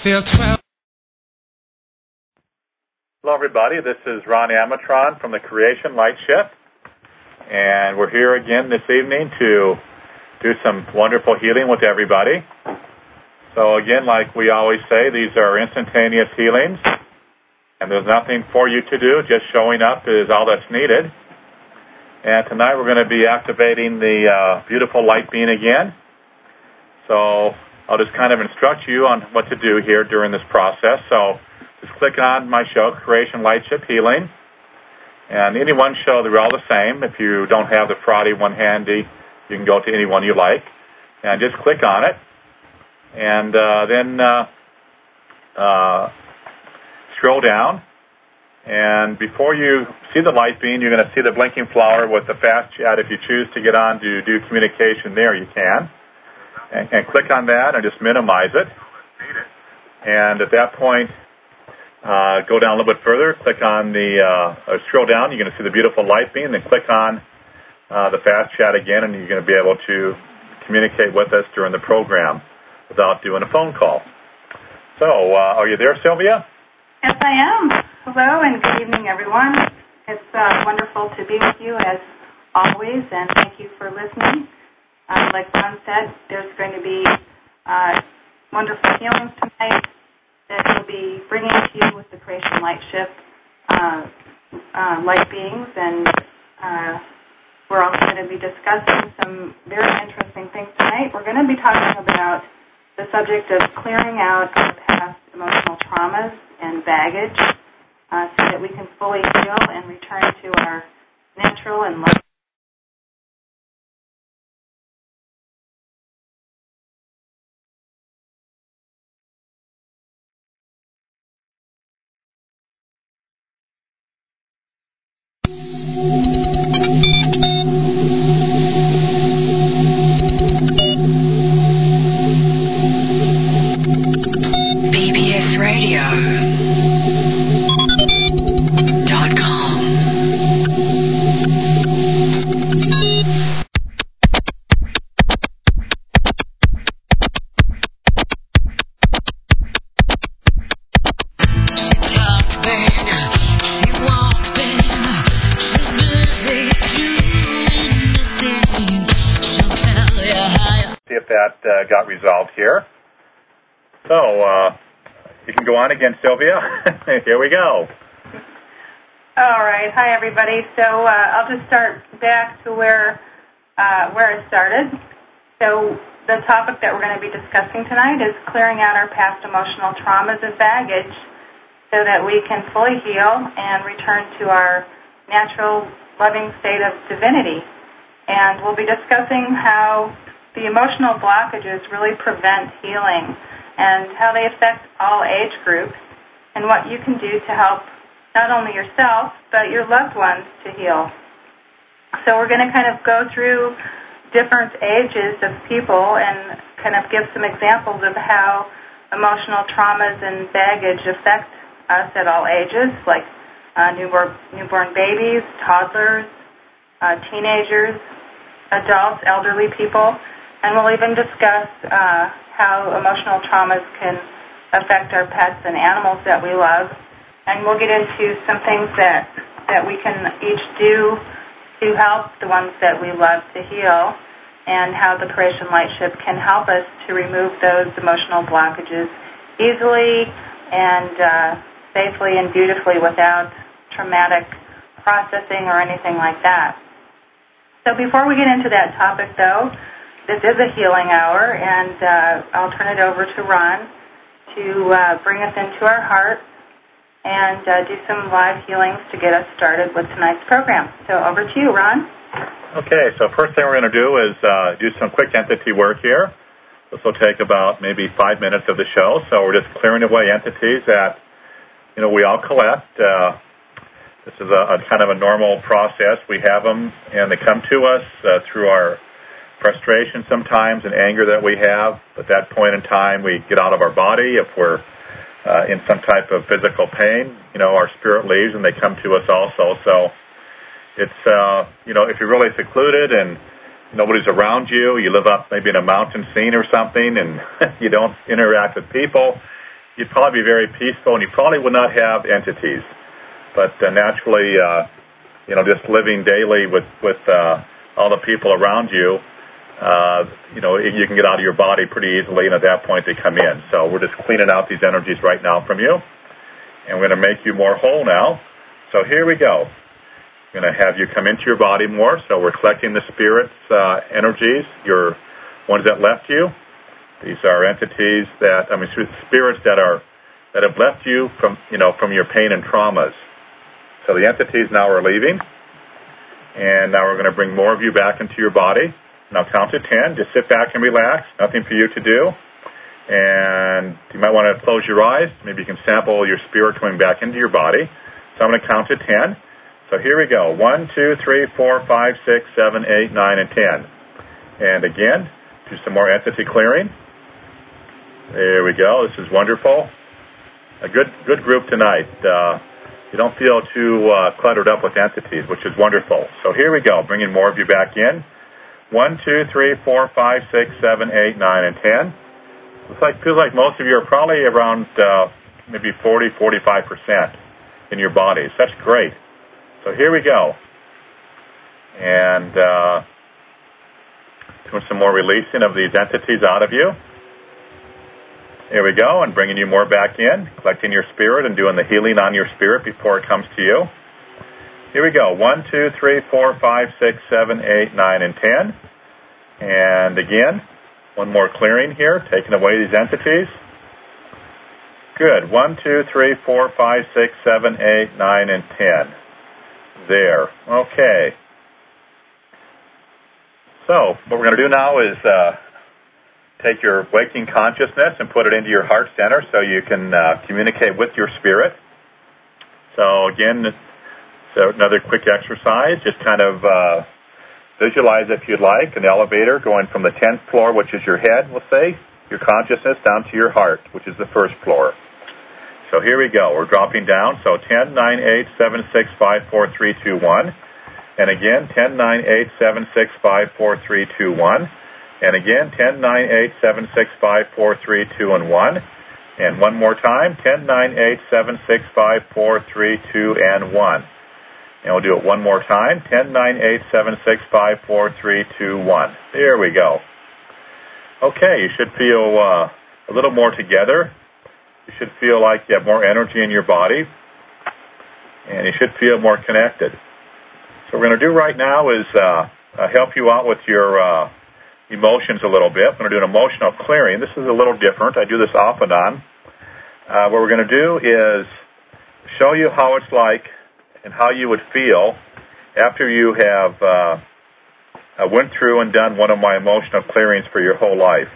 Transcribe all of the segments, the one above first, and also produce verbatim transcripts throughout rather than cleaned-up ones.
feel twelve. Hello, everybody. This is Ron Amatron from the Creation Light Ship, and we're here again this evening to do some wonderful healing with everybody. So again, like we always say, these are instantaneous healings, and there's nothing for you to do. Just showing up is all that's needed. And tonight we're going to be activating the uh, beautiful light being again. So I'll just kind of instruct you on what to do here during this process. So just click on my show, Creation Light Ship Healing. And any one show, they're all the same. If you don't have the Friday one handy, you can go to any one you like. And just click on it. And uh, then uh, uh, scroll down. And before you see the light beam, you're going to see the blinking flower with the fast chat. If you choose to get on to do communication there, you can. And, and click on that and just minimize it. And at that point, uh, go down a little bit further. Click on the, uh, or scroll down. You're going to see the beautiful light beam. Then click on uh, the fast chat again, and you're going to be able to communicate with us during the program without doing a phone call. So, uh, are you there, Sylvia? Yes, I am. Hello, and good evening, everyone. It's uh, wonderful to be with you, as always, and thank you for listening. Uh, like Ron said, there's going to be uh, wonderful healings tonight that we'll be bringing to you with the Creation Light Ship uh, uh, light beings, and uh, we're also going to be discussing some very interesting things tonight. We're going to be talking about the subject of clearing out our past emotional traumas and baggage uh, so that we can fully heal and return to our natural and loving. Uh, got resolved here. So, uh, you can go on again, Sylvia. Here we go. All right. Hi, everybody. So uh, I'll just start back to where uh, where I started. So the topic that we're going to be discussing tonight is clearing out our past emotional traumas and baggage so that we can fully heal and return to our natural, loving state of divinity. And we'll be discussing how the emotional blockages really prevent healing and how they affect all age groups and what you can do to help not only yourself but your loved ones to heal. So we're going to kind of go through different ages of people and kind of give some examples of how emotional traumas and baggage affect us at all ages, like uh, newborn, newborn babies, toddlers, uh, teenagers, adults, elderly people. And we'll even discuss uh, how emotional traumas can affect our pets and animals that we love. And we'll get into some things that, that we can each do to help the ones that we love to heal, and how the Creation Light Ship can help us to remove those emotional blockages easily and uh, safely and beautifully without traumatic processing or anything like that. So before we get into that topic, though, this is a healing hour, and uh, I'll turn it over to Ron to uh, bring us into our heart and uh, do some live healings to get us started with tonight's program. So over to you, Ron. Okay, so first thing we're going to do is uh, do some quick entity work here. This will take about maybe five minutes of the show. So we're just clearing away entities that, you know, we all collect. Uh, this is a, a kind of a normal process. We have them, and they come to us uh, through our frustration sometimes and anger that we have. At that point in time, we get out of our body. If we're uh, in some type of physical pain, you know, our spirit leaves and they come to us also. So it's, uh, you know, if you're really secluded and nobody's around you, you live up maybe in a mountain scene or something, and you don't interact with people, you'd probably be very peaceful, and you probably would not have entities. But uh, naturally, uh, you know, just living daily with with uh, all the people around you, uh, you know, you can get out of your body pretty easily, and at that point they come in. So we're just cleaning out these energies right now from you, and we're going to make you more whole now. So here we go. We're going to have you come into your body more. So we're collecting the spirit's uh, energies, your ones that left you. These are entities that, I mean, spirits that are that have left you from, you know, from your pain and traumas. So the entities now are leaving, and now we're going to bring more of you back into your body. Now count to ten. Just sit back and relax. Nothing for you to do. And you might want to close your eyes. Maybe you can sample your spirit coming back into your body. So I'm going to count to ten. So here we go. One, two, three, four, five, six, seven, eight, nine, and ten. And again, do some more entity clearing. There we go. This is wonderful. A good good group tonight. Uh, you don't feel too uh, cluttered up with entities, which is wonderful. So here we go. Bringing more of you back in. One, two, three, four, five, six, seven, eight, nine, and ten. Looks like feels like most of you are probably around uh, maybe forty, forty-five percent in your bodies. That's great. So here we go. And uh, doing some more releasing of these entities out of you. Here we go, and bringing you more back in, collecting your spirit and doing the healing on your spirit before it comes to you. Here we go. One, two, three, four, five, six, seven, eight, nine, and ten. And again, one more clearing here, taking away these entities. Good. One, two, three, four, five, six, seven, eight, nine, and ten. There. Okay. So what we're going to do now is uh, take your waking consciousness and put it into your heart center so you can uh, communicate with your spirit. So again, so another quick exercise. Just kind of uh, visualize, if you'd like, an elevator going from the tenth floor, which is your head, we'll say, your consciousness, down to your heart, which is the first floor. So here we go. We're dropping down. So ten, nine, eight, seven, six, five, four, three, two, one. And again, ten, nine, eight, seven, six, five, four, three, two, one. And again, ten, nine, eight, seven, six, five, four, three, two, and one. And one more time, ten, nine, eight, seven, six, five, four, three, two, and one. And we'll do it one more time, ten, nine, eight, seven, six, five, four, three, two, one. There we go. Okay, you should feel uh, a little more together. You should feel like you have more energy in your body, and you should feel more connected. So what we're going to do right now is uh, uh, help you out with your uh, emotions a little bit. We're going to do an emotional clearing. This is a little different. I do this off and on. Uh, what we're going to do is show you how it's like and how you would feel after you have uh, uh, went through and done one of my emotional clearings for your whole life.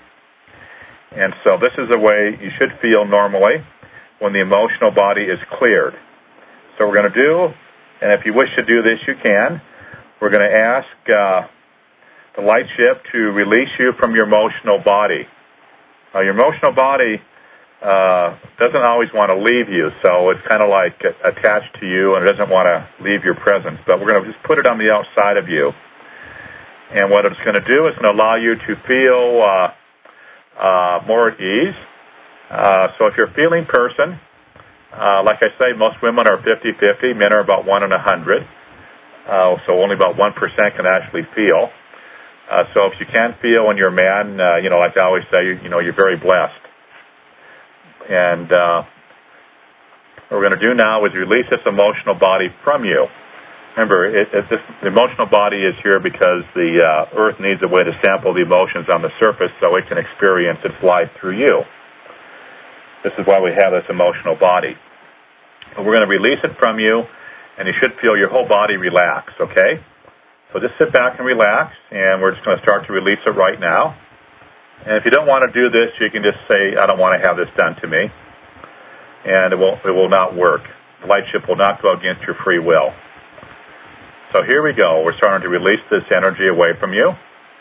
And so this is the way you should feel normally when the emotional body is cleared. So we're going to do, and if you wish to do this, you can. We're going to ask uh, the light ship to release you from your emotional body. Now, your emotional body uh, doesn't always want to leave you, so it's kind of like attached to you, and it doesn't want to leave your presence. But we're going to just put it on the outside of you. And what it's going to do is going to allow you to feel Uh, Uh, more at ease. Uh, so if you're a feeling person, uh, like I say, most women are fifty-fifty. Men are about one in a hundred. Uh, so only about one percent can actually feel. Uh, so if you can feel when you're a man, uh, you know, like I always say, you, you know, you're very blessed. And uh, what we're going to do now is release this emotional body from you. Remember, it, it, this, the emotional body is here because the uh, Earth needs a way to sample the emotions on the surface so it can experience its life through you. This is why we have this emotional body. But we're going to release it from you, and you should feel your whole body relax, okay? So just sit back and relax, and we're just going to start to release it right now. And if you don't want to do this, you can just say, I don't want to have this done to me. And it will, it will not work. The light ship will not go against your free will. So here we go. We're starting to release this energy away from you.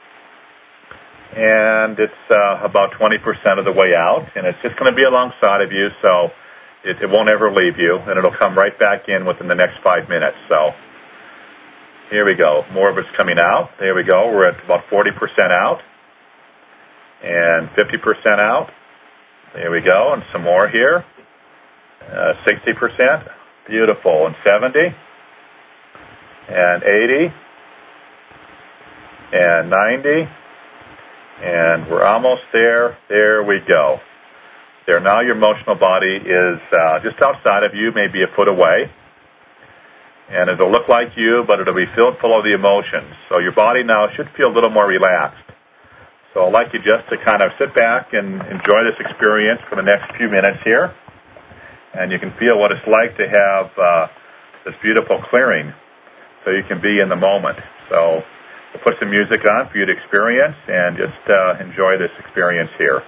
And it's uh, about twenty percent of the way out. And it's just going to be alongside of you, so it, it won't ever leave you. And it'll come right back in within the next five minutes. So here we go. More of it's coming out. There we go. We're at about forty percent out. And fifty percent out. There we go. And some more here. Uh, sixty percent. Beautiful. And seventy. And eighty. And ninety. And we're almost there. There we go. There. Now your emotional body is uh, just outside of you, maybe a foot away. And it'll look like you, but it'll be filled full of the emotions. So your body now should feel a little more relaxed. So I'd like you just to kind of sit back and enjoy this experience for the next few minutes here. And you can feel what it's like to have uh, this beautiful clearing so you can be in the moment. So we'll put some music on for you to experience and just uh, enjoy this experience here.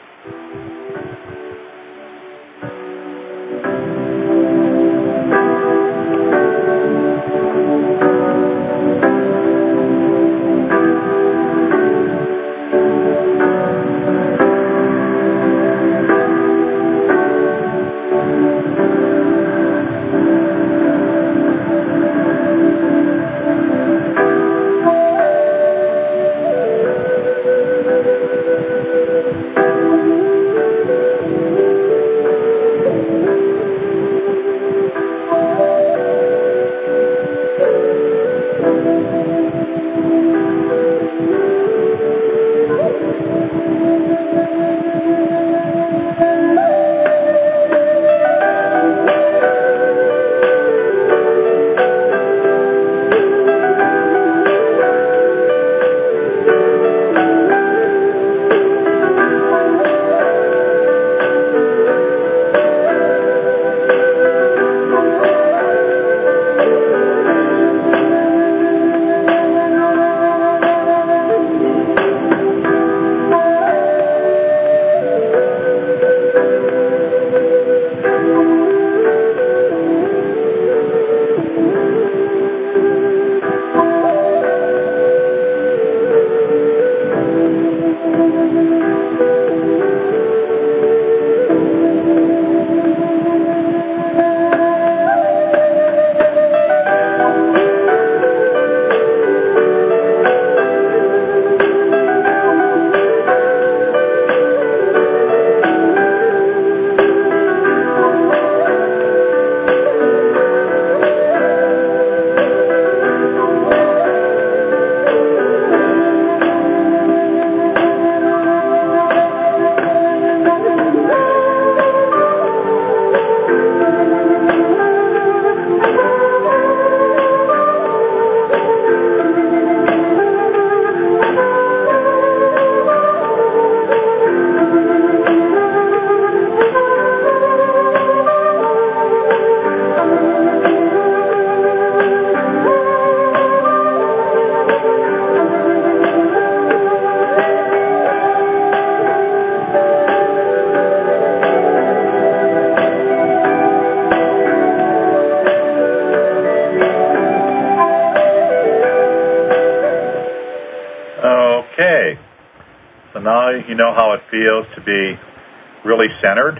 Now you know how it feels to be really centered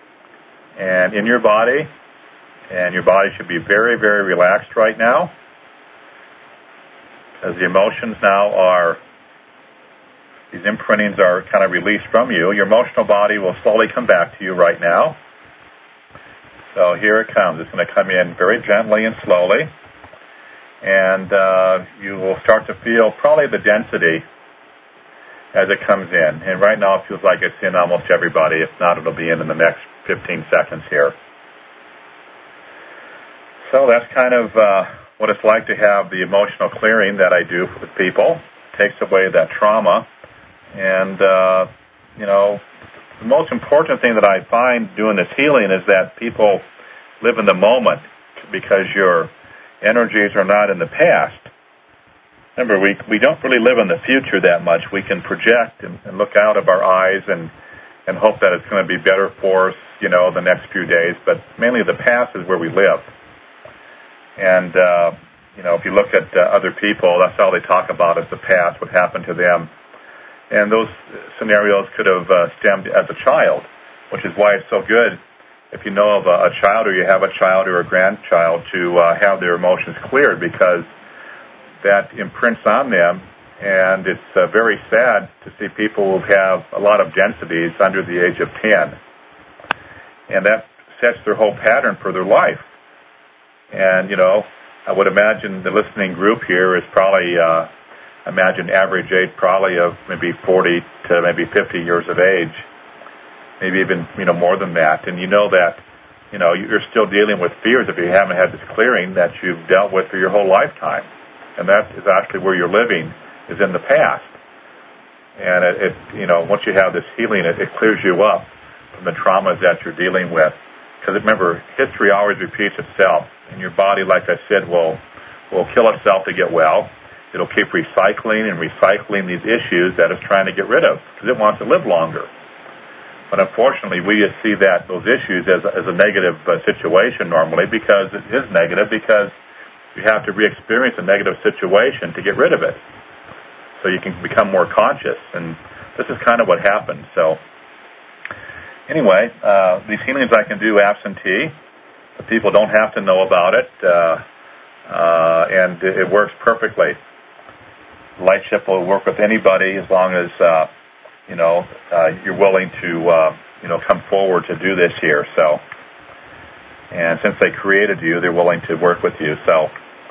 and in your body, and your body should be very, very relaxed right now, as the emotions now are, these imprintings are kind of released from you. Your emotional body will slowly come back to you right now. So here it comes. It's going to come in very gently and slowly, and uh, you will start to feel probably the density as it comes in. And right now it feels like it's in almost everybody. If not, it'll be in in the next fifteen seconds here. So that's kind of uh, what it's like to have the emotional clearing that I do with people. It takes away that trauma. And, uh, you know, the most important thing that I find doing this healing is that people live in the moment, because your energies are not in the past. Remember, we we don't really live in the future that much. We can project and, and look out of our eyes and, and hope that it's going to be better for us, you know, the next few days. But mainly the past is where we live. And, uh, you know, if you look at uh, other people, that's all they talk about is the past, what happened to them. And those scenarios could have uh, stemmed as a child, which is why it's so good, if you know of a, a child or you have a child or a grandchild, to uh, have their emotions cleared, because that imprints on them. And it's uh, very sad to see people who have a lot of densities under the age of ten. and that sets their whole pattern for their life. And, you know, I would imagine the listening group here is probably, uh, imagine average age probably of maybe forty to maybe fifty years of age, maybe even, you know, more than that. And you know that, you know, you're still dealing with fears if you haven't had this clearing that you've dealt with for your whole lifetime. And that is actually where you're living, is in the past. And it, it you know, once you have this healing, it, it clears you up from the traumas that you're dealing with. Because remember, history always repeats itself. And your body, like I said, will will kill itself to get well. It'll keep recycling and recycling these issues that it's trying to get rid of because it wants to live longer. But unfortunately, we just see that those issues as, as a negative uh, situation normally because it is negative because you have to re-experience a negative situation to get rid of it. So you can become more conscious. And this is kind of what happens. So anyway, uh, these healings I can do absentee. The people don't have to know about it. Uh, uh, and it, it works perfectly. Lightship will work with anybody as long as, uh, you know, uh, you're willing to, uh, you know, come forward to do this here. So, and since they created you, they're willing to work with you. So,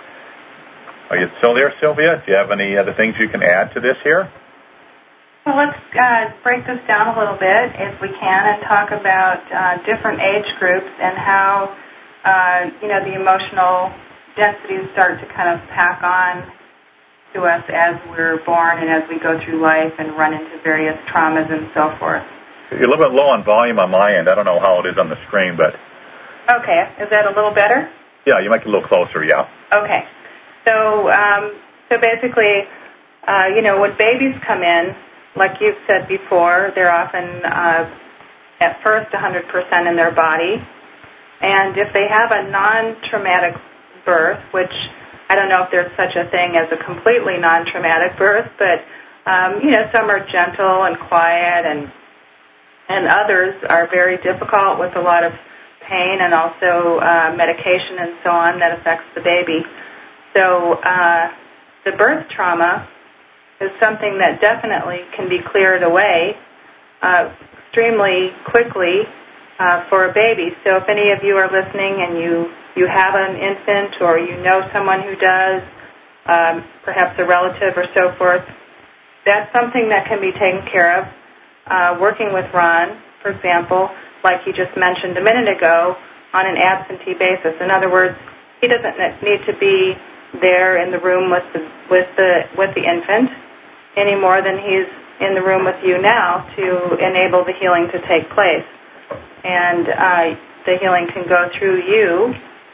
are you still there, Sylvia? Do you have any other things you can add to this here? Well, let's uh, break this down a little bit, if we can, and talk about uh, different age groups and how, uh, you know, the emotional densities start to kind of pack on to us as we're born and as we go through life and run into various traumas and so forth. You're a little bit low on volume on my end. I don't know how it is on the screen, but... Okay. Is that a little better? Yeah, you might get a little closer, yeah. Okay. So, um, so basically, uh, you know, when babies come in, like you've said before, they're often uh, at first one hundred percent in their body. And if they have a non-traumatic birth, which I don't know if there's such a thing as a completely non-traumatic birth, but, um, you know, some are gentle and quiet, and and others are very difficult with a lot of pain and also uh, medication and so on that affects the baby. So uh, the birth trauma is something that definitely can be cleared away uh, extremely quickly uh, for a baby. So if any of you are listening and you you have an infant or you know someone who does, um, perhaps a relative or so forth, that's something that can be taken care of. Uh, working with Ron, for example, like you just mentioned a minute ago, on an absentee basis. In other words, he doesn't need to be there in the room with the with the with the infant any more than he's in the room with you now to enable the healing to take place. And uh, the healing can go through you.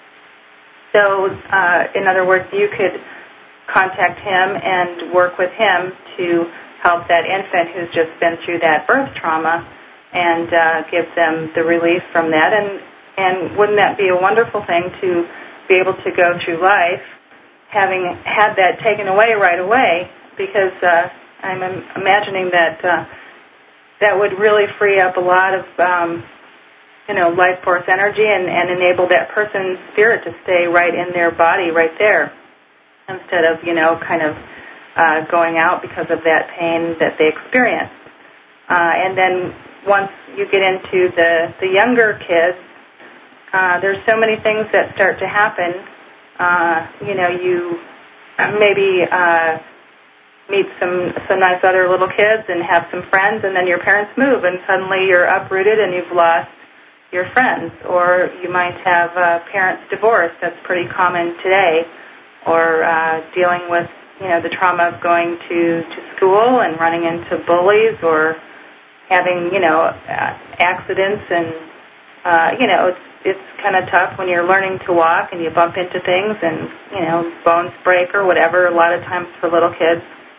So, uh, in other words, you could contact him and work with him to help that infant who's just been through that birth trauma and uh, give them the relief from that. And, and wouldn't that be a wonderful thing to be able to go through life having had that taken away right away? Because uh, I'm imagining that uh, that would really free up a lot of um, you know, life force energy and, and enable that person's spirit to stay right in their body right there instead of, you know, kind of uh, going out because of that pain that they experience. Uh, and then once you get into the, the younger kids, uh, there's so many things that start to happen. Uh, you know, you maybe uh, meet some, some nice other little kids and have some friends, and then your parents move, and suddenly you're uprooted and you've lost your friends. Or you might have uh, parents divorced. That's pretty common today. Or uh, dealing with, you know, the trauma of going to, to school and running into bullies, or having, you know, uh, accidents. And, uh, you know, it's, it's kind of tough when you're learning to walk and you bump into things and, you know, bones break or whatever, a lot of times for little kids.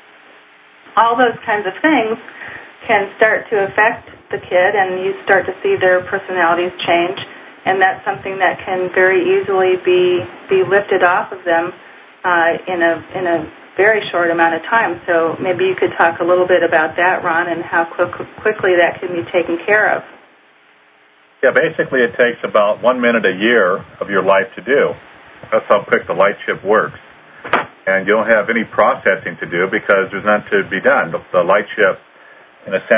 All those kinds of things can start to affect the kid, and you start to see their personalities change, and that's something that can very easily be be lifted off of them uh, in a in a very short amount of time. So maybe you could talk a little bit about that, Ron, and how quick, quickly that can be taken care of. Yeah, basically it takes about one minute a year of your life to do. That's how quick the light ship works. And you don't have any processing to do because there's none to be done. The, the light ship, in a sense,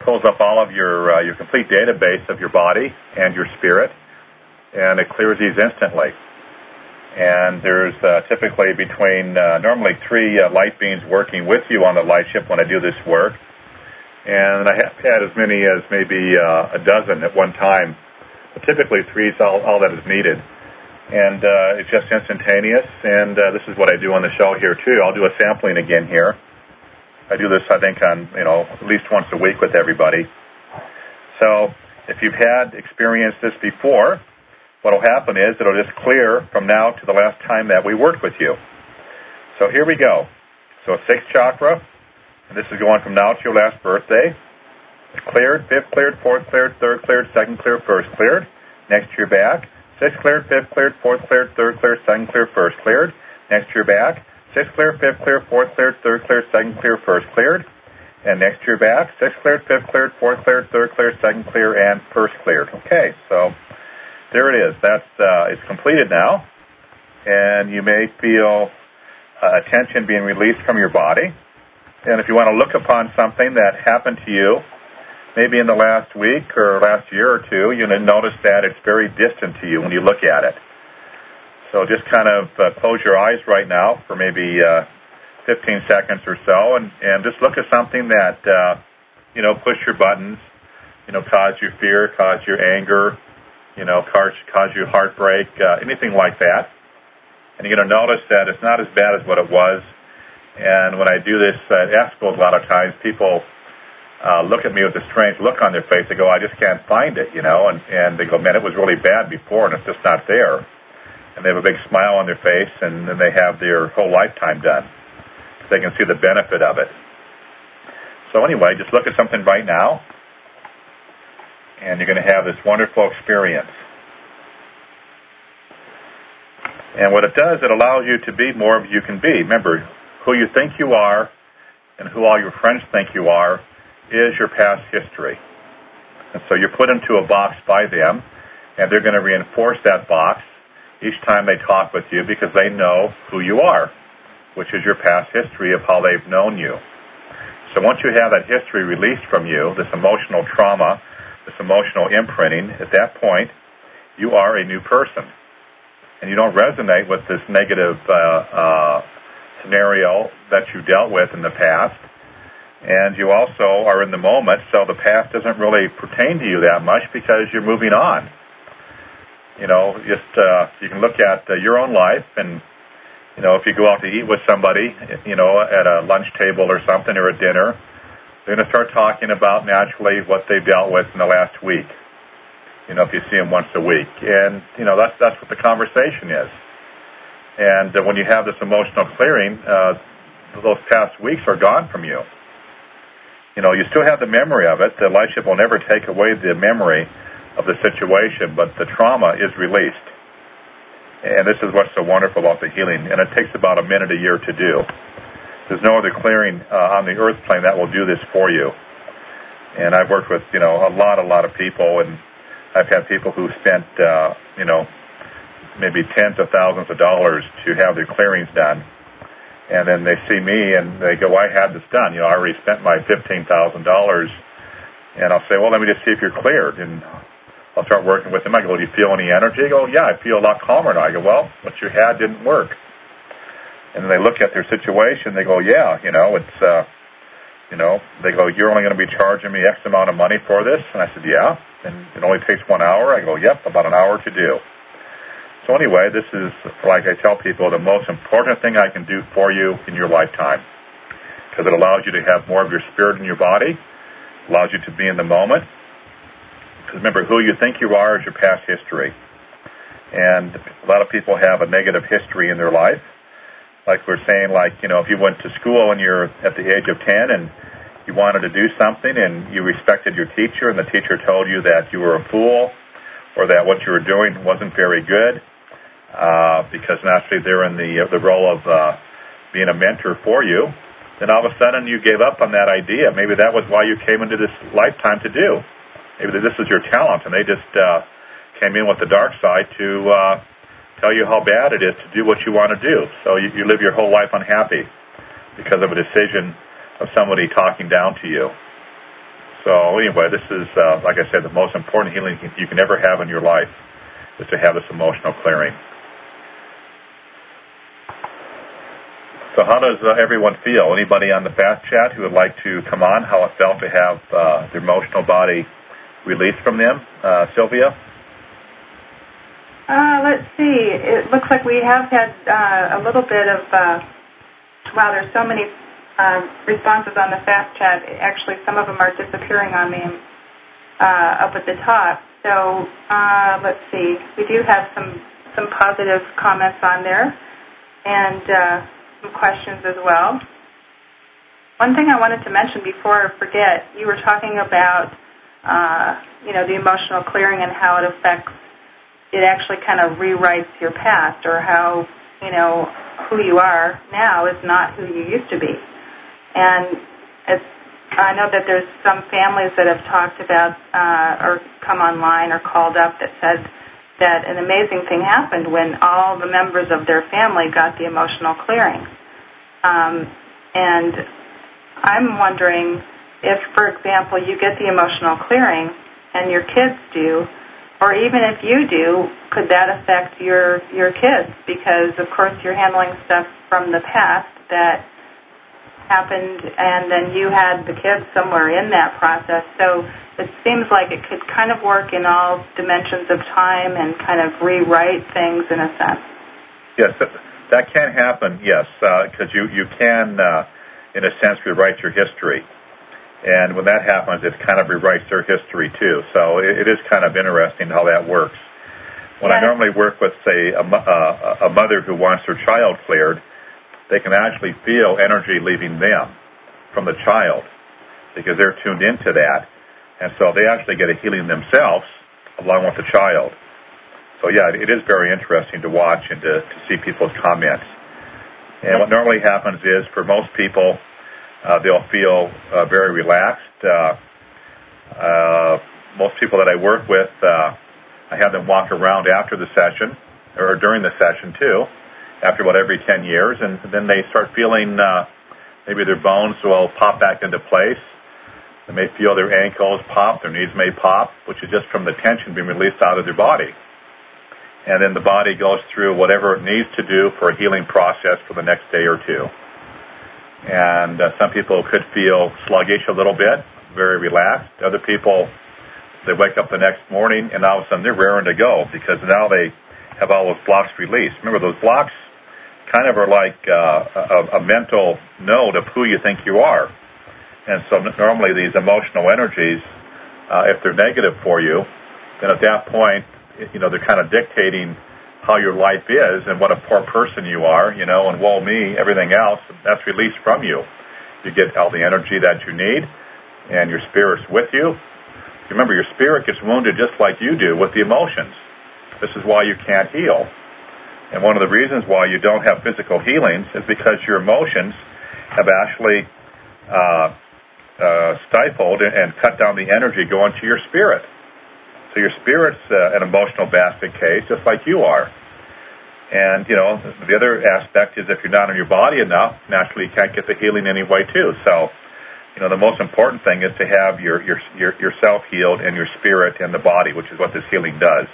pulls up all of your uh, your complete database of your body and your spirit, and it clears these instantly. And there's uh, typically between uh, normally three uh, light beings working with you on the light ship when I do this work. And I have had as many as maybe uh, a dozen at one time. But typically three is all, all that is needed. And uh, it's just instantaneous. And uh, this is what I do on the show here, too. I'll do a sampling again here. I do this, I think, on, you know, at least once a week with everybody. So if you've had experienced this before, what will happen is it'll just clear from now to the last time that we worked with you. So here we go. So sixth chakra, and this is going from now to your last birthday. Cleared, fifth cleared, fourth cleared, third cleared, second cleared, first cleared. Next to your back. Sixth cleared, fifth cleared, fourth cleared, third cleared, second cleared, first cleared. Next to your back. Sixth cleared, fifth cleared, fourth cleared, third cleared, second cleared, first cleared. And next to your back. Sixth cleared, fifth cleared, fourth cleared, third cleared, second cleared, and first cleared. Okay, so there it is. That's uh, it's completed now, and you may feel uh, tension being released from your body. And if you want to look upon something that happened to you, maybe in the last week or last year or two, you're going to notice that it's very distant to you when you look at it. So just kind of uh, close your eyes right now for maybe uh, fifteen seconds or so, and, and just look at something that uh, you know push your buttons, you know, cause you fear, cause your anger. You know, cause, cause you heartbreak, uh, anything like that. And you're going to notice that it's not as bad as what it was. And when I do this at ASCO, a lot of times people uh, look at me with a strange look on their face. They go, I just can't find it, you know. And, and they go, man, it was really bad before, and it's just not there. And they have a big smile on their face, and then they have their whole lifetime done. They can see the benefit of it. So anyway, just look at something right now, and you're going to have this wonderful experience. And what it does, it allows you to be more of you can be. Remember, who you think you are and who all your friends think you are is your past history. And so you're put into a box by them, and they're going to reinforce that box each time they talk with you because they know who you are, which is your past history of how they've known you. So once you have that history released from you, this emotional trauma, this emotional imprinting, at that point, you are a new person. And you don't resonate with this negative uh, uh, scenario that you dealt with in the past. And you also are in the moment, so the past doesn't really pertain to you that much because you're moving on. You know, just uh, you can look at uh, your own life, and, you know, if you go out to eat with somebody, you know, at a lunch table or something or a dinner, they're going to start talking about naturally what they've dealt with in the last week. You know, if you see them once a week. And, you know, that's that's what the conversation is. And uh, when you have this emotional clearing, uh, those past weeks are gone from you. You know, you still have the memory of it. The light ship will never take away the memory of the situation, but the trauma is released. And this is what's so wonderful about the healing. And it takes about a minute a year to do. There's no other clearing uh, on the earth plane that will do this for you. And I've worked with, you know, a lot, a lot of people, and I've had people who spent, uh, you know, maybe tens of thousands of dollars to have their clearings done. And then they see me and they go, I had this done. You know, I already spent my fifteen thousand dollars. And I'll say, well, let me just see if you're cleared. And I'll start working with them. I go, do you feel any energy? They go, yeah, I feel a lot calmer now. I go, well, what you had didn't work. And then they look at their situation. They go, yeah, you know, it's, uh, you know, they go, you're only going to be charging me X amount of money for this? And I said, yeah. And it only takes one hour? I go, yep, about an hour to do. So anyway, this is, like I tell people, the most important thing I can do for you in your lifetime. Because it allows you to have more of your spirit in your body, allows you to be in the moment. Because remember, who you think you are is your past history. And a lot of people have a negative history in their life. Like we're saying, like, you know, if you went to school and you're at the age of ten and you wanted to do something and you respected your teacher and the teacher told you that you were a fool or that what you were doing wasn't very good, uh, because naturally they're in the, uh, the role of uh, being a mentor for you, then all of a sudden you gave up on that idea. Maybe that was why you came into this lifetime to do. Maybe this is your talent, and they just uh, came in with the dark side to uh, tell you how bad it is to do what you want to do. So you, you live your whole life unhappy because of a decision of somebody talking down to you. So anyway, this is, uh, like I said, the most important healing you can ever have in your life is to have this emotional clearing. So how does uh, everyone feel? Anybody on the fast chat who would like to come on, how it felt to have uh, the emotional body released from them? Uh, Sylvia? Uh, let's see. It looks like we have had uh, a little bit of, uh, wow, there's so many uh, responses on the fast chat. Actually, some of them are disappearing on me uh, up at the top. So uh, let's see. We do have some, some positive comments on there and uh, some questions as well. One thing I wanted to mention before I forget, you were talking about, uh, you know, the emotional clearing and how it affects, it actually kind of rewrites your past, or how, you know, who you are now is not who you used to be. And it's, I know that there's some families that have talked about uh, or come online or called up that said that an amazing thing happened when all the members of their family got the emotional clearing. Um, and I'm wondering if, for example, you get the emotional clearing and your kids do, or even if you do, could that affect your, your kids? Because, of course, you're handling stuff from the past that happened, and then you had the kids somewhere in that process. So it seems like it could kind of work in all dimensions of time and kind of rewrite things in a sense. Yes, that, that can happen, yes, because uh, you, you can, uh, in a sense, rewrite your history. And when that happens, it kind of rewrites their history, too. So it, it is kind of interesting how that works. When yeah. I normally work with, say, a, a, a mother who wants her child cleared, they can actually feel energy leaving them from the child because they're tuned into that. And so they actually get a healing themselves along with the child. So, yeah, it is very interesting to watch and to, to see people's comments. And what normally happens is, for most people, uh, they'll feel uh, very relaxed. Uh, uh, most people that I work with, uh, I have them walk around after the session, or during the session, too, after about every ten years, and then they start feeling uh, maybe their bones will pop back into place. They may feel their ankles pop, their knees may pop, which is just from the tension being released out of their body. And then the body goes through whatever it needs to do for a healing process for the next day or two. And uh, some people could feel sluggish a little bit, very relaxed. Other people, they wake up the next morning and all of a sudden they're raring to go because now they have all those blocks released. Remember, those blocks kind of are like uh, a, a mental node of who you think you are. And so normally these emotional energies, uh, if they're negative for you, then at that point, you know, they're kind of dictating how your life is and what a poor person you are, you know, and woe me, everything else, that's released from you. You get all the energy that you need, and your spirit's with you. Remember, your spirit gets wounded just like you do with the emotions. This is why you can't heal. And one of the reasons why you don't have physical healings is because your emotions have actually uh, uh, stifled and cut down the energy going to your spirit. So your spirit's uh, an emotional basket case, just like you are. And, you know, the other aspect is if you're not in your body enough, naturally you can't get the healing anyway, too. So, you know, the most important thing is to have your, your, your yourself healed and your spirit and the body, which is what this healing does.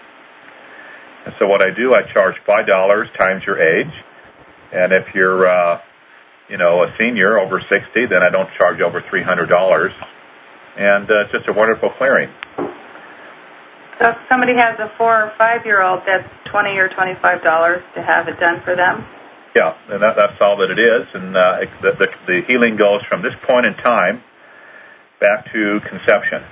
And so what I do, I charge five dollars times your age. And if you're, uh, you know, a senior over sixty, then I don't charge over three hundred dollars. And uh, it's just a wonderful clearing. So if somebody has a four or five-year-old, that's twenty or twenty-five dollars to have it done for them? Yeah, and that, that's all that it is. And uh, the, the, the healing goes from this point in time back to conception.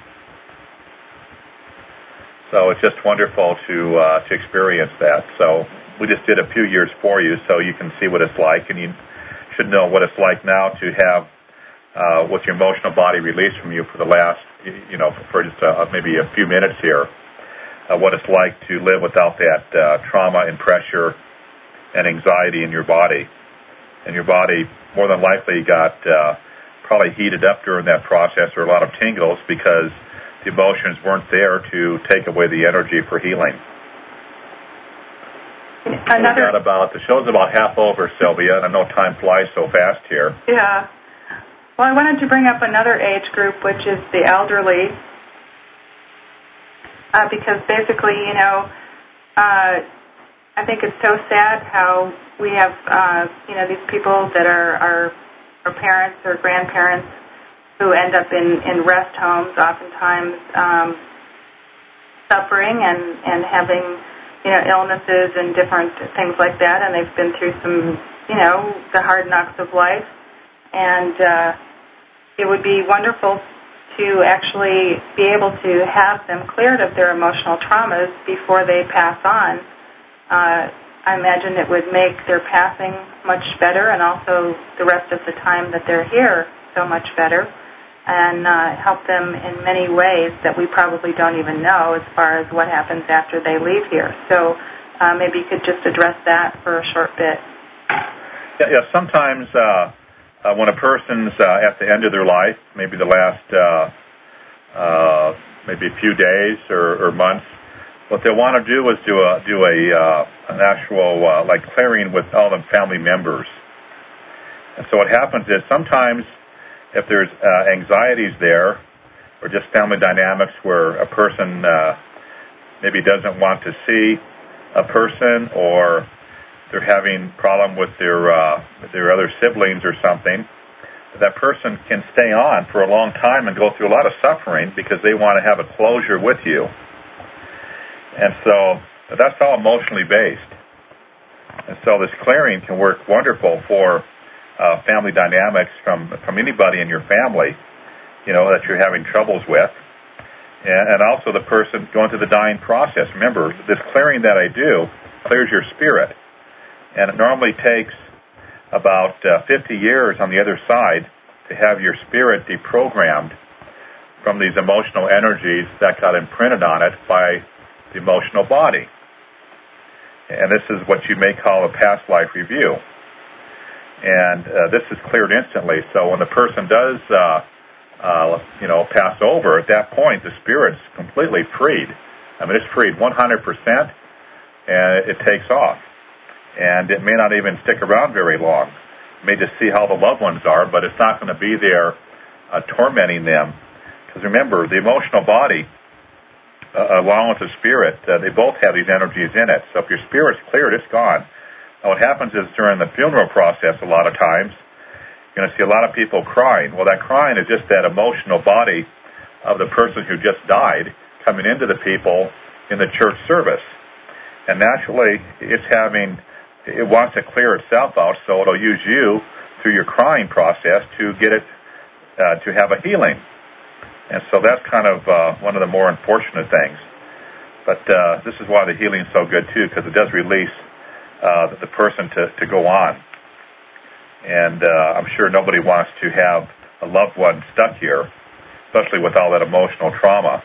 So it's just wonderful to uh, to experience that. So we just did a few years for you so you can see what it's like, and you should know what it's like now to have uh, with your emotional body released from you for the last, you know, for just uh, maybe a few minutes here, uh, what it's like to live without that uh, trauma and pressure and anxiety in your body. And your body more than likely got uh, probably heated up during that process, or a lot of tingles, because the emotions weren't there to take away the energy for healing. Another about the show's about half over, Sylvia, and I know time flies so fast here. Yeah. Well, I wanted to bring up another age group, which is the elderly, uh, because basically, you know, uh, I think it's so sad how we have, uh, you know, these people that are, are, are parents or grandparents who end up in, in rest homes, oftentimes um, suffering and, and having, you know, illnesses and different things like that, and they've been through some, you know, the hard knocks of life. And uh, it would be wonderful to actually be able to have them cleared of their emotional traumas before they pass on. Uh, I imagine it would make their passing much better, and also the rest of the time that they're here so much better, and uh, help them in many ways that we probably don't even know as far as what happens after they leave here. So uh, maybe you could just address that for a short bit. Yeah, yeah sometimes uh, uh, when a person's uh, at the end of their life, maybe the last uh, uh, maybe a few days or, or months, what they want to do is do a do a uh, an actual uh, like clearing with all the family members. And so what happens is sometimes if there's uh, anxieties there, or just family dynamics where a person uh, maybe doesn't want to see a person, or they're having problem with their uh, with their other siblings or something, that person can stay on for a long time and go through a lot of suffering because they want to have a closure with you. And so that's all emotionally based. And so this clearing can work wonderful for uh, family dynamics from, from anybody in your family, you know, that you're having troubles with. And, and also the person going through the dying process. Remember, this clearing that I do clears your spirit. And it normally takes about uh, fifty years on the other side to have your spirit deprogrammed from these emotional energies that got imprinted on it by the emotional body. And this is what you may call a past life review. And uh, this is cleared instantly. So when the person does, uh, uh, you know, pass over, at that point, the spirit's completely freed. I mean, it's freed one hundred percent, and it takes off. And it may not even stick around very long. You may just see how the loved ones are, but it's not going to be there uh, tormenting them. Because remember, the emotional body, Uh, along with the spirit, uh, they both have these energies in it. So if your spirit's cleared, it's gone. Now what happens is during the funeral process, a lot of times, you're going to see a lot of people crying. Well, that crying is just that emotional body of the person who just died coming into the people in the church service. And naturally, it's having, it wants to clear itself out, so it'll use you through your crying process to get it, uh, to have a healing. And so that's kind of uh, one of the more unfortunate things. But uh, this is why the healing is so good, too, because it does release uh, the person to, to go on. And uh, I'm sure nobody wants to have a loved one stuck here, especially with all that emotional trauma.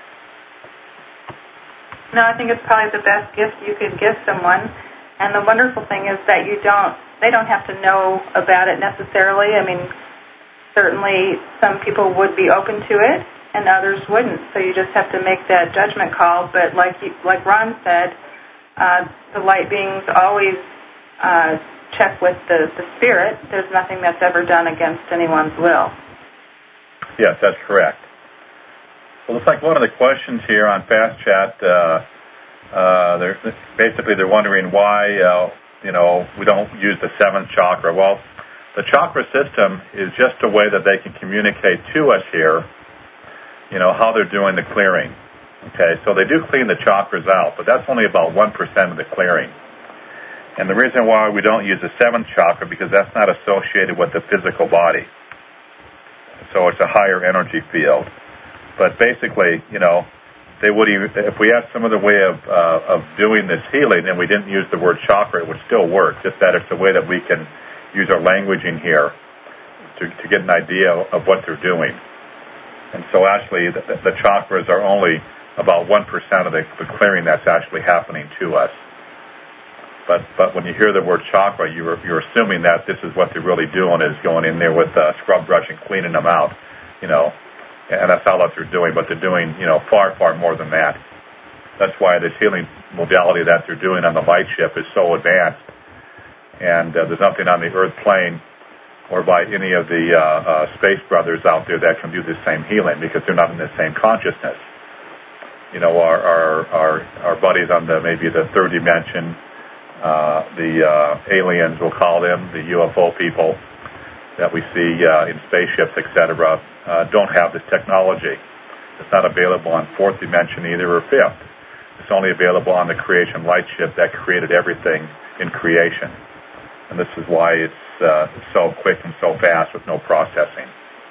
No, I think it's probably the best gift you could give someone. And the wonderful thing is that you don't, they don't have to know about it necessarily. I mean, certainly some people would be open to it and others wouldn't. So you just have to make that judgment call. But like you, like Ron said, uh, the light beings always uh, check with the, the spirit. There's nothing that's ever done against anyone's will. Yes, that's correct. Well, it's like one of the questions here on Fast Chat, uh, uh, they're, basically they're wondering why, uh, you know, we don't use the seventh chakra. Well, the chakra system is just a way that they can communicate to us here, you know, how they're doing the clearing. Okay, so they do clean the chakras out, but that's only about one percent of the clearing. And the reason why we don't use the seventh chakra, because that's not associated with the physical body. So it's a higher energy field. But basically, you know, they would even, if we had some other way of, uh, of doing this healing and we didn't use the word chakra, it would still work, just that it's a way that we can use our language in here to, to get an idea of what they're doing. And so actually the, the chakras are only about one percent of the, the clearing that's actually happening to us. But but when you hear the word chakra, you're, you're assuming that this is what they're really doing, is going in there with a scrub brush and cleaning them out, you know, and that's all that they're doing. But they're doing, you know, far, far more than that. That's why this healing modality that they're doing on the light ship is so advanced. And uh, there's nothing on the earth plane or by any of the uh, uh, space brothers out there that can do the same healing, because they're not in the same consciousness. You know, our our our, our buddies on the maybe the third dimension, uh, the uh, aliens, we'll call them, the U F O people that we see uh, in spaceships, et cetera, uh, don't have this technology. It's not available on fourth dimension either, or fifth. It's only available on the creation light ship that created everything in creation. And this is why it's uh, so quick and so fast with no processing.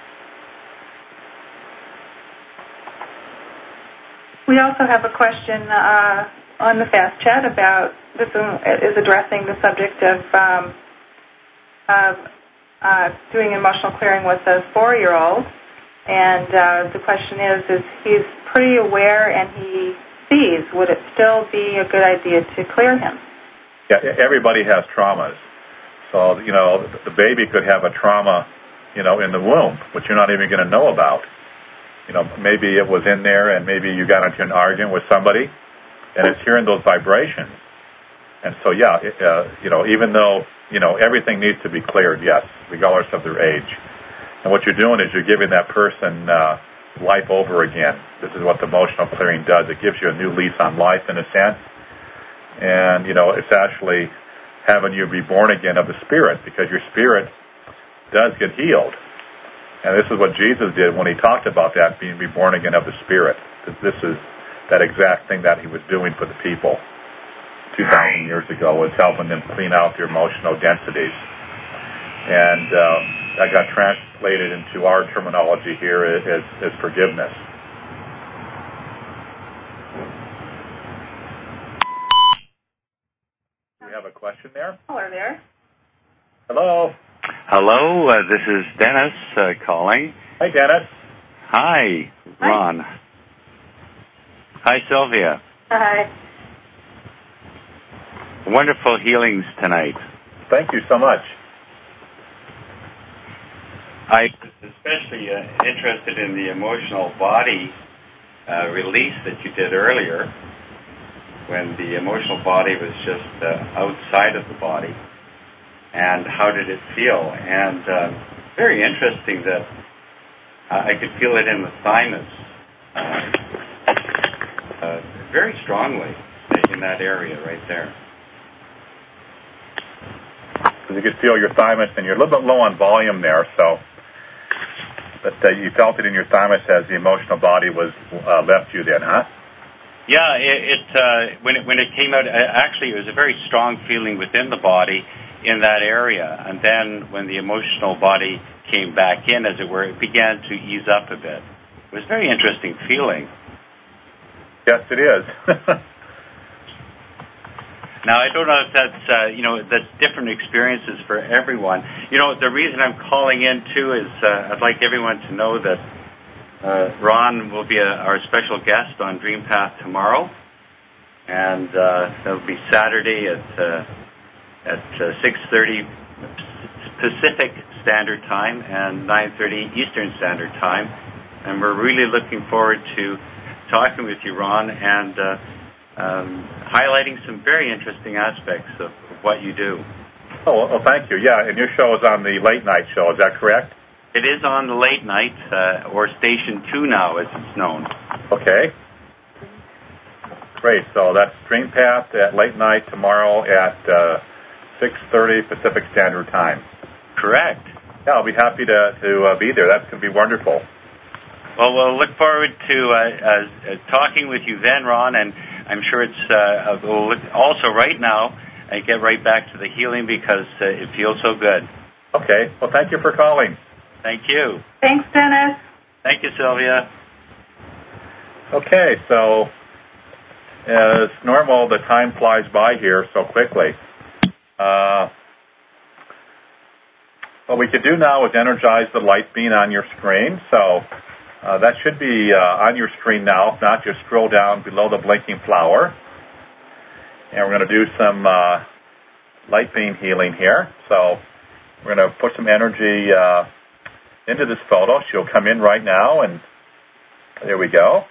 We also have a question uh, on the Fast Chat about, this is addressing the subject of, um, of uh, doing emotional clearing with a four-year-old. And uh, the question is, is he's pretty aware and he sees, would it still be a good idea to clear him? Yeah, everybody has traumas. So, you know, the baby could have a trauma, you know, in the womb, which you're not even going to know about. You know, maybe it was in there and maybe you got into an argument with somebody and it's hearing those vibrations. And so, yeah, it, uh, you know, even though, you know, everything needs to be cleared, yes, regardless of their age. And what you're doing is you're giving that person uh, life over again. This is what the emotional clearing does. It gives you a new lease on life, in a sense. And, you know, it's actually having you be born again of the spirit, because your spirit does get healed. And this is what Jesus did when he talked about that, being reborn again of the spirit. This is that exact thing that he was doing for the people two thousand years ago, was helping them clean out their emotional densities. And uh, that got translated into our terminology here as, as forgiveness. Do we have a question there? Caller there. Hello. Hello, uh, this is Dennis uh, calling. Hi, Dennis. Hi, Ron. Hi, Hi Sylvia. Hi. Wonderful healings tonight. Thank you so much. I was especially uh, interested in the emotional body uh, release that you did earlier, when the emotional body was just uh, outside of the body. And how did it feel? And uh, very interesting that uh, I could feel it in the thymus uh, uh, very strongly in that area right there. You could feel your thymus, and you're a little bit low on volume there, so but uh, you felt it in your thymus as the emotional body was uh, left you then, huh? Yeah, it, it uh, when it when it came out, actually, it was a very strong feeling within the body in that area, and then when the emotional body came back in, as it were, it began to ease up a bit. It was a very interesting feeling. Yes, it is. Now, I don't know if that's, uh, you know, that's different experiences for everyone. You know, the reason I'm calling in, too, is uh, I'd like everyone to know that uh, Ron will be a, our special guest on Dream Path tomorrow, and uh, it'll be Saturday at uh, at uh, six thirty Pacific Standard Time and nine thirty Eastern Standard Time, and we're really looking forward to talking with you, Ron, and uh, um, highlighting some very interesting aspects of what you do. Oh, well, thank you. Yeah, and your show is on the late night show, is that correct? It is on the late night, uh, or Station two now, as it's known. Okay. Great. So that's Dream Path at late night tomorrow at uh, six thirty Pacific Standard Time. Correct. Yeah, I'll be happy to, to uh, be there. That's going to be wonderful. Well, we'll look forward to uh, uh, talking with you then, Ron, and I'm sure it's uh, we'll look also right now and get right back to the healing because uh, it feels so good. Okay. Well, thank you for calling. Thank you. Thanks, Dennis. Thank you, Sylvia. Okay, so as normal, the time flies by here so quickly. Uh, what we could do now is energize the light beam on your screen. So uh, that should be uh, on your screen now. If not, just scroll down below the blinking flower. And we're going to do some uh, light beam healing here. So we're going to put some energy uh, into this photo. She'll come in right now, and there we go.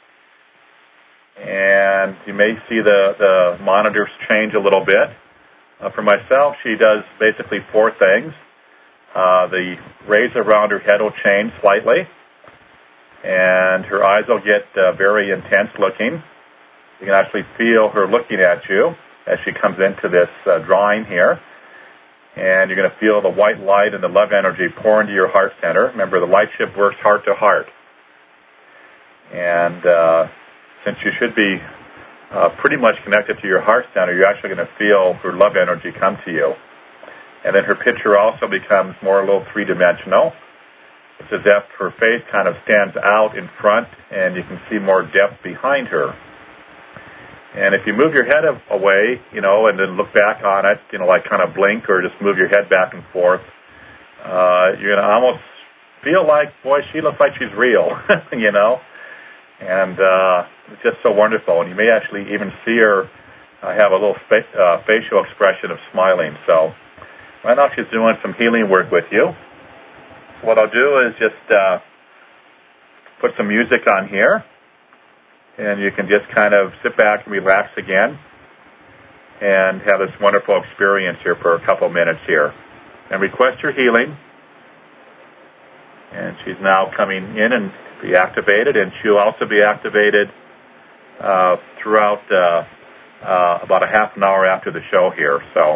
And you may see the, the monitors change a little bit. Uh, for myself, she does basically four things. Uh, the rays around her head will change slightly, and her eyes will get uh, very intense looking. You can actually feel her looking at you as she comes into this uh, drawing here. And you're going to feel the white light and the love energy pour into your heart center. Remember, the light shift works heart to heart. And uh, since you should be uh, pretty much connected to your heart center, you're actually going to feel her love energy come to you. And then her picture also becomes more a little three-dimensional. It's as if her face kind of stands out in front, and you can see more depth behind her. And if you move your head away, you know, and then look back on it, you know, like kind of blink or just move your head back and forth, uh, you're going to almost feel like, boy, she looks like she's real, you know. And uh, it's just so wonderful. And you may actually even see her uh, have a little fa- uh, facial expression of smiling. So right now she's doing some healing work with you. What I'll do is just uh, put some music on here. And you can just kind of sit back and relax again and have this wonderful experience here for a couple minutes here. And request your healing. And she's now coming in and be activated, and she'll also be activated uh, throughout uh, uh, about a half an hour after the show here. So.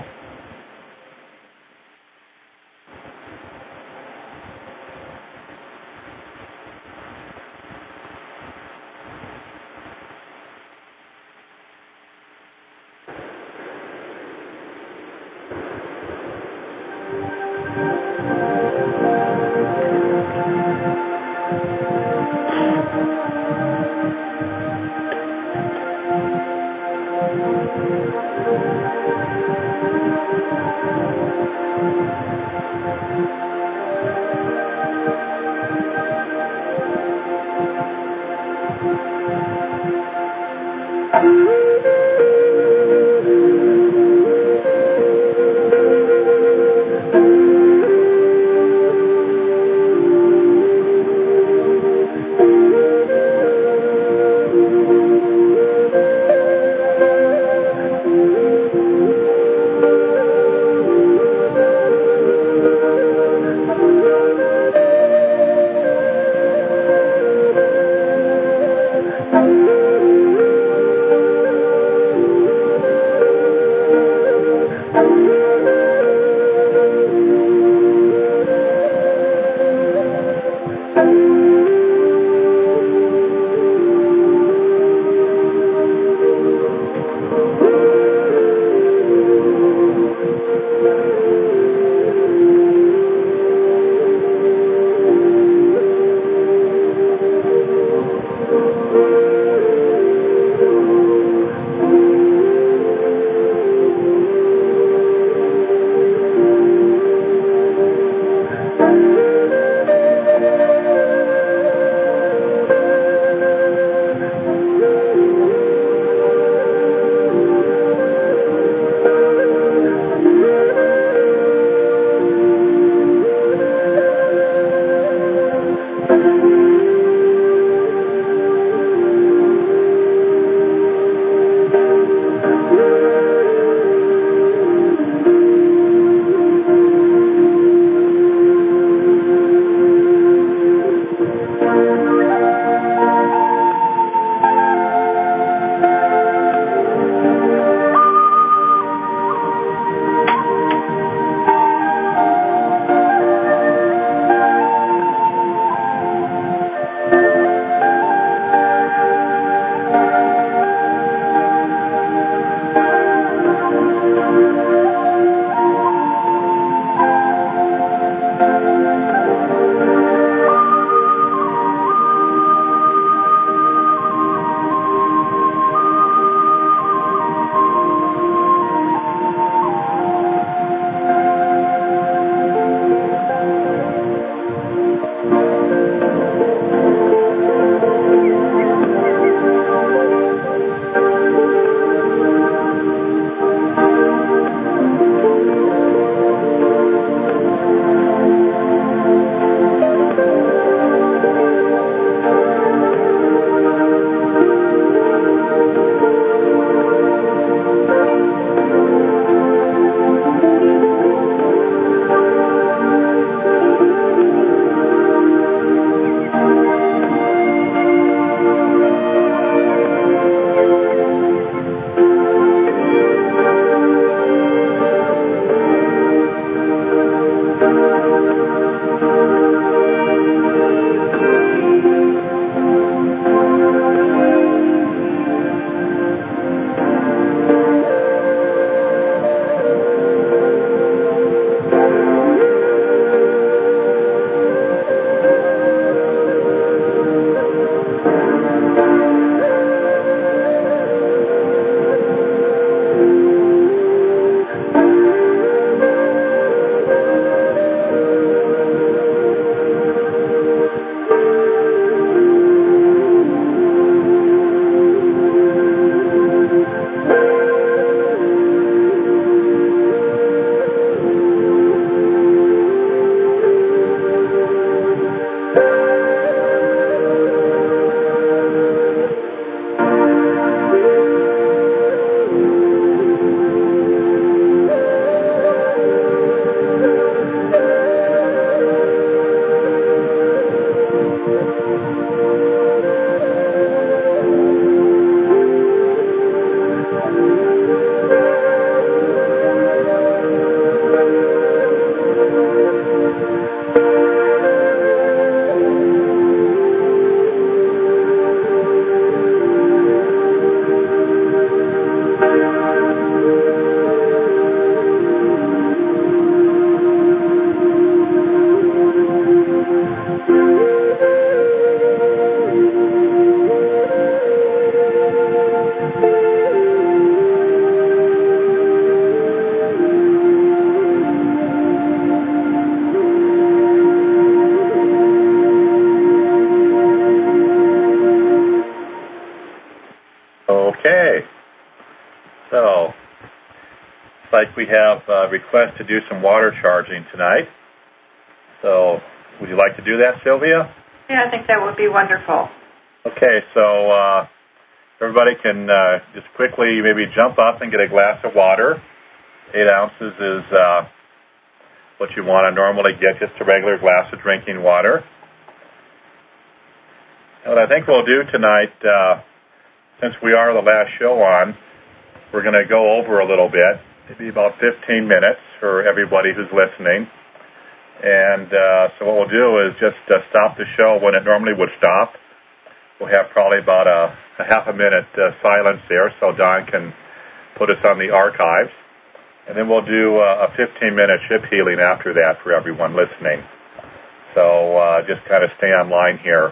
So, it's like we have a request to do some water charging tonight. So, would you like to do that, Sylvia? Yeah, I think that would be wonderful. Okay, so uh, everybody can uh, just quickly maybe jump up and get a glass of water. Eight ounces is uh, what you want to normally get, just a regular glass of drinking water. And what I think we'll do tonight, uh, since we are the last show on, we're going to go over a little bit, maybe about fifteen minutes for everybody who's listening. And uh, so what we'll do is just uh, stop the show when it normally would stop. We'll have probably about a, a half a minute uh, silence there so Don can put us on the archives. And then we'll do uh, a fifteen minute ship healing after that for everyone listening. So uh, just kind of stay online here.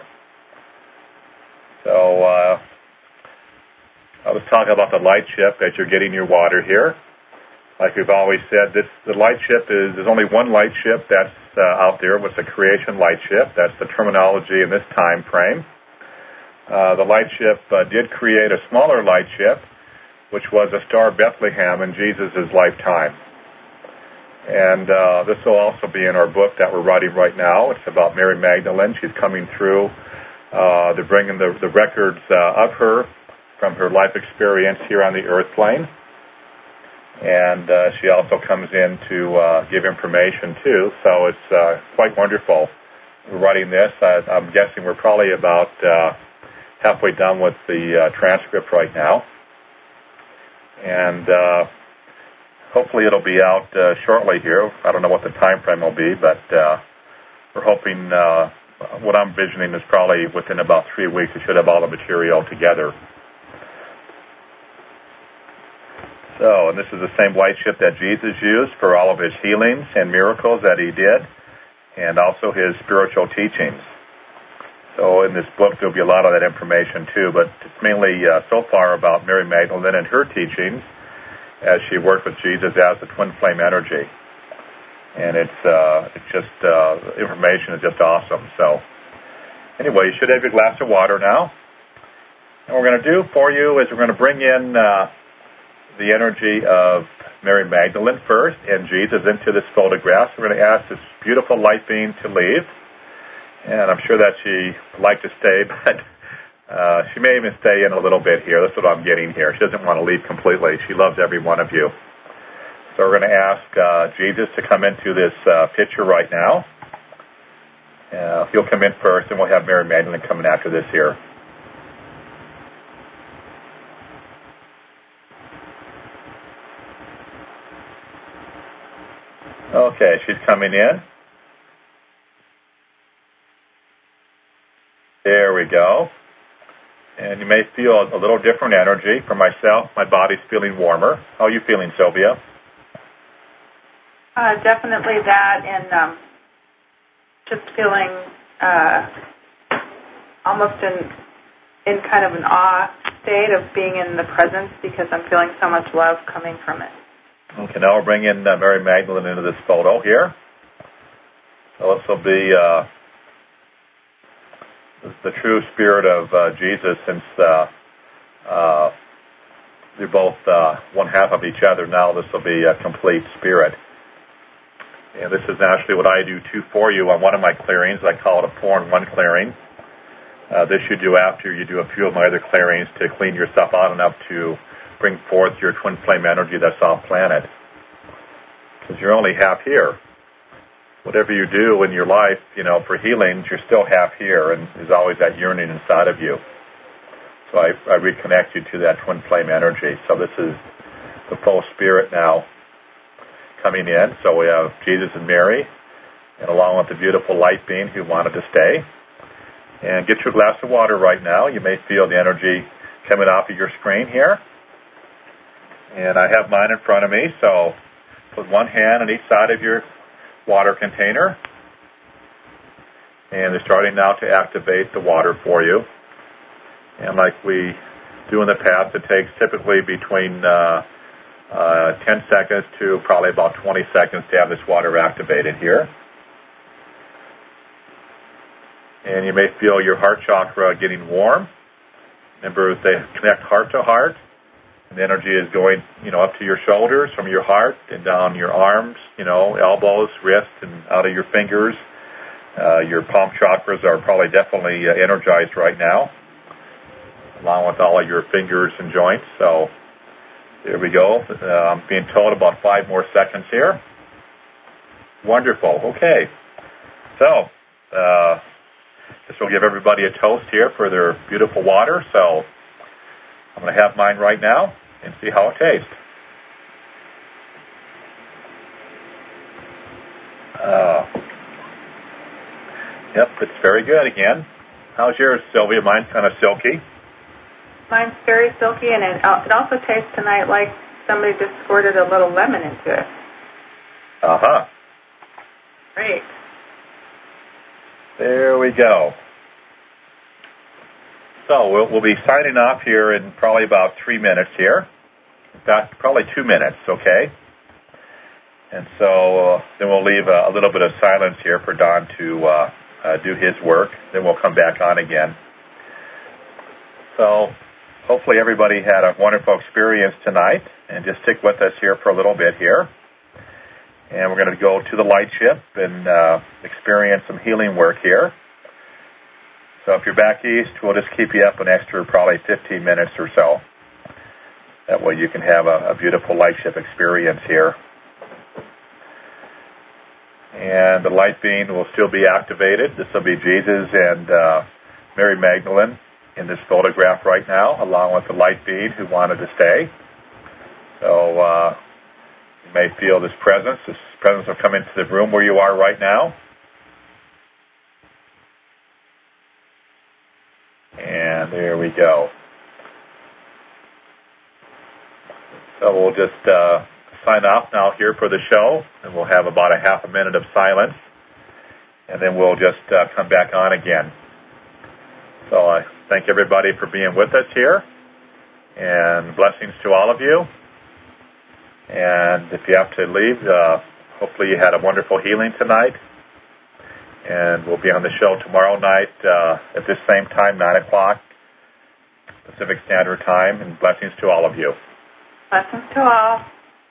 So uh, I was talking about the light ship as you're getting your water here. Like we've always said, this the light ship is, there's only one light ship that's uh, out there. It's a creation light ship. That's the terminology in this time frame. Uh, the light ship uh, did create a smaller light ship, which was a star Bethlehem in Jesus' lifetime. And uh, this will also be in our book that we're writing right now. It's about Mary Magdalene. She's coming through. Uh, they're bringing the, the records uh, of her from her life experience here on the earth plane. And uh, she also comes in to uh, give information, too. So it's uh, quite wonderful. We're writing this. I, I'm guessing we're probably about uh, halfway done with the uh, transcript right now. And uh, hopefully it'll be out uh, shortly here. I don't know what the time frame will be, but uh, we're hoping, uh, what I'm envisioning is probably within about three weeks we should have all the material together. So, and this is the same light ship that Jesus used for all of his healings and miracles that he did, and also his spiritual teachings. So in this book there'll be a lot of that information too, but it's mainly uh, so far about Mary Magdalene and her teachings as she worked with Jesus as the twin flame energy. And it's uh, it's just, uh, information is just awesome. So anyway, you should have your glass of water now. And what we're going to do for you is we're going to bring in uh, the energy of Mary Magdalene first and Jesus into this photograph. So we're going to ask this beautiful light being to leave. And I'm sure that she would like to stay, but uh, she may even stay in a little bit here. That's what I'm getting here. She doesn't want to leave completely. She loves every one of you. So we're going to ask uh, Jesus to come into this uh, picture right now. Uh, he'll come in first, and we'll have Mary Magdalene coming after this here. Okay, she's coming in. There we go. And you may feel a little different energy. For myself, my body's feeling warmer. How are you feeling, Sylvia? Uh, definitely that, and um, just feeling uh, almost in in kind of an awe state of being in the presence because I'm feeling so much love coming from it. Okay, now we'll bring in uh, Mary Magdalene into this photo here. So this will be uh, the true spirit of uh, Jesus, since uh, uh, they're both uh, one half of each other. Now this will be a complete spirit. And this is actually what I do, too, for you on one of my clearings. I call it a four-in-one clearing. Uh, this you do after you do a few of my other clearings to clean yourself out enough to bring forth your twin flame energy that's off planet. Because you're only half here. Whatever you do in your life, you know, for healings, you're still half here, and there's always that yearning inside of you. So I, I reconnect you to that twin flame energy. So this is the full spirit now coming in. So we have Jesus and Mary, and along with the beautiful light being who wanted to stay. And get your glass of water right now. You may feel the energy coming off of your screen here. And I have mine in front of me, so put one hand on each side of your water container. And they're starting now to activate the water for you. And like we do in the past, it takes typically between uh, uh, ten seconds to probably about twenty seconds to have this water activated here. And you may feel your heart chakra getting warm. Remember, they connect heart to heart. And the energy is going, you know, up to your shoulders, from your heart, and down your arms, you know, elbows, wrists, and out of your fingers. Uh, your palm chakras are probably definitely uh, energized right now, along with all of your fingers and joints. So there we go. Uh, I'm being told about five more seconds here. Wonderful. Okay. So uh, this will give everybody a toast here for their beautiful water. So I'm going to have mine right now and see how it tastes. Uh, yep, it's very good again. How's yours, Sylvia? Mine's kind of silky. Mine's very silky, and it, it also tastes tonight like somebody just squirted a little lemon into it. Uh-huh. Great. There we go. So we'll, we'll be signing off here in probably about three minutes here. In fact, probably two minutes, okay? And so uh, then we'll leave a, a little bit of silence here for Don to uh, uh, do his work. Then we'll come back on again. So hopefully everybody had a wonderful experience tonight. And just stick with us here for a little bit here. And we're going to go to the light ship and uh, experience some healing work here. So if you're back east, we'll just keep you up an extra probably fifteen minutes or so. That way you can have a, a beautiful light ship experience here. And the light being will still be activated. This will be Jesus and uh, Mary Magdalene in this photograph right now, along with the light being who wanted to stay. So uh, you may feel this presence. This presence will come into the room where you are right now. And there we go. So we'll just uh, sign off now here for the show, and we'll have about a half a minute of silence, and then we'll just uh, come back on again. So I thank everybody for being with us here, and blessings to all of you. And if you have to leave, uh, hopefully you had a wonderful healing tonight. And we'll be on the show tomorrow night uh, at this same time, nine o'clock Pacific Standard Time. And blessings to all of you. Blessings to all.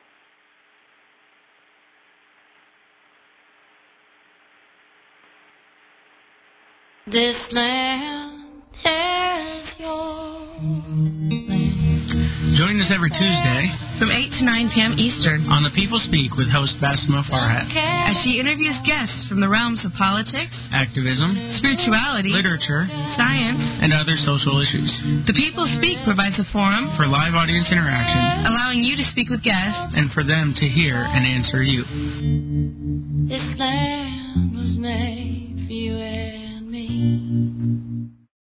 This land is yours. Join us every Tuesday from eight to nine p.m. Eastern on The People Speak with host Basma Farhat, as she interviews guests from the realms of politics, activism, spirituality, literature, science, and other social issues. The People Speak provides a forum for live audience interaction, allowing you to speak with guests and for them to hear and answer you. This land was made for you and me.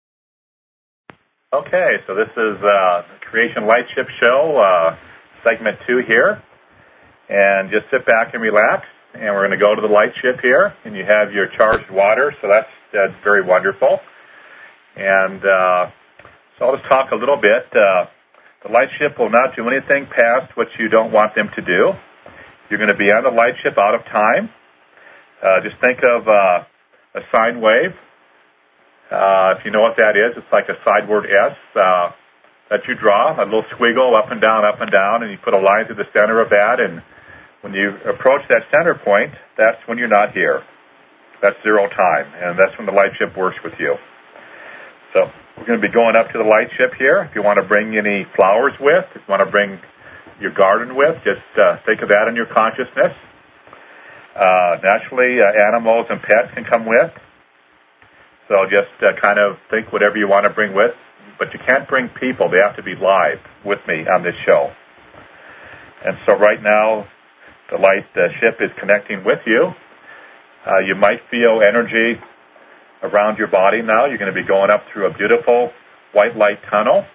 Okay, so this is uh, the Creation Light Ship Show, uh, segment two here. And just sit back and relax. And we're going to go to the light ship here. And you have your charged water, so that's, that's very wonderful. And uh, so I'll just talk a little bit. Uh, the light ship will not do anything past what you don't want them to do. You're going to be on the light ship out of time. Uh, just think of uh, a sine wave. Uh, if you know what that is, it's like a sideward S uh, that you draw, a little squiggle up and down, up and down, and you put a line through the center of that. And when you approach that center point, that's when you're not here. That's zero time, and that's when the light ship works with you. So we're going to be going up to the light ship here. If you want to bring any flowers with, if you want to bring your garden with, just uh, think of that in your consciousness. Uh, naturally, uh, animals and pets can come with. So just uh, kind of think whatever you want to bring with. But you can't bring people. They have to be live with me on this show. And so right now, the light uh, ship is connecting with you. Uh, you might feel energy around your body now. You're going to be going up through a beautiful white light tunnel.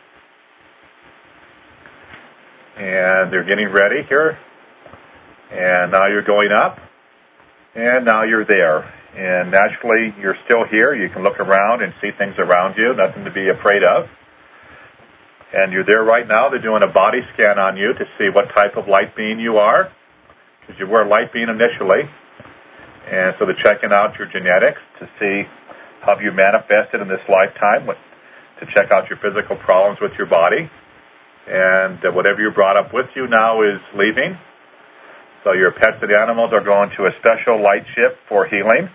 And they're getting ready here. And now you're going up. And now you're there. And naturally, you're still here. You can look around and see things around you, nothing to be afraid of. And you're there right now. They're doing a body scan on you to see what type of light being you are, because you were a light being initially. And so they're checking out your genetics to see how you manifested in this lifetime, to check out your physical problems with your body. and uh, whatever you brought up with you now is leaving. So your pets and animals are going to a special light ship for healing.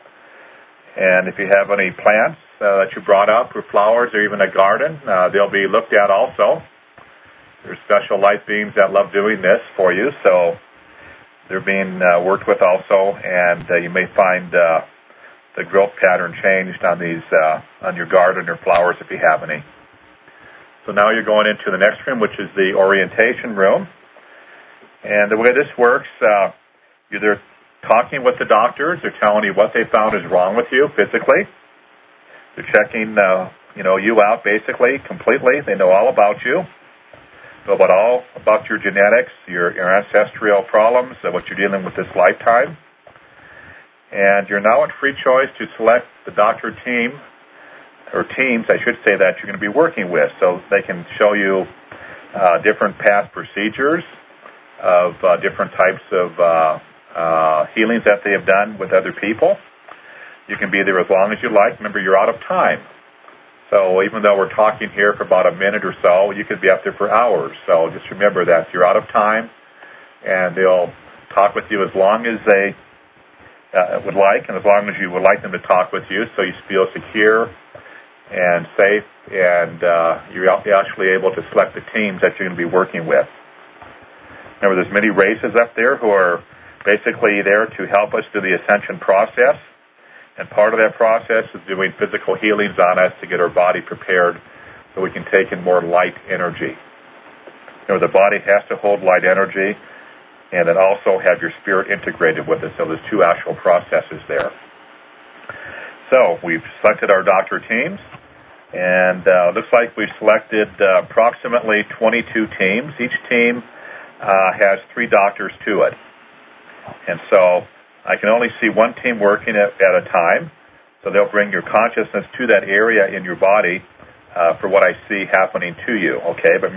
And if you have any plants uh, that you brought up, or flowers, or even a garden, uh, they'll be looked at also. There's special light beings that love doing this for you, so they're being uh, worked with also, and uh, you may find uh, the growth pattern changed on these uh, on your garden or flowers if you have any. So now you're going into the next room, which is the orientation room. And the way this works, uh, you're talking with the doctors. They're telling you what they found is wrong with you physically. They're checking, uh, you know, you out basically completely. They know all about you. Know about all about your genetics, your, your ancestral problems, uh, what you're dealing with this lifetime. And you're now at free choice to select the doctor team, or teams, I should say, that you're going to be working with. So they can show you uh, different past procedures of uh, different types of uh, uh, healings that they have done with other people. You can be there as long as you like. Remember, you're out of time. So even though we're talking here for about a minute or so, you could be up there for hours. So just remember that you're out of time, and they'll talk with you as long as they uh, would like, and as long as you would like them to talk with you, so you feel secure and safe, and uh, you're actually able to select the teams that you're going to be working with. Remember, there's many races up there who are basically there to help us through the ascension process. And part of that process is doing physical healings on us to get our body prepared so we can take in more light energy. Remember, the body has to hold light energy and then also have your spirit integrated with it. So there's two actual processes there. So we've selected our doctor teams, and uh, looks like we've selected uh, approximately twenty-two teams. Each team uh, has three doctors to it. And so I can only see one team working at, at a time, so they'll bring your consciousness to that area in your body uh, for what I see happening to you, okay? But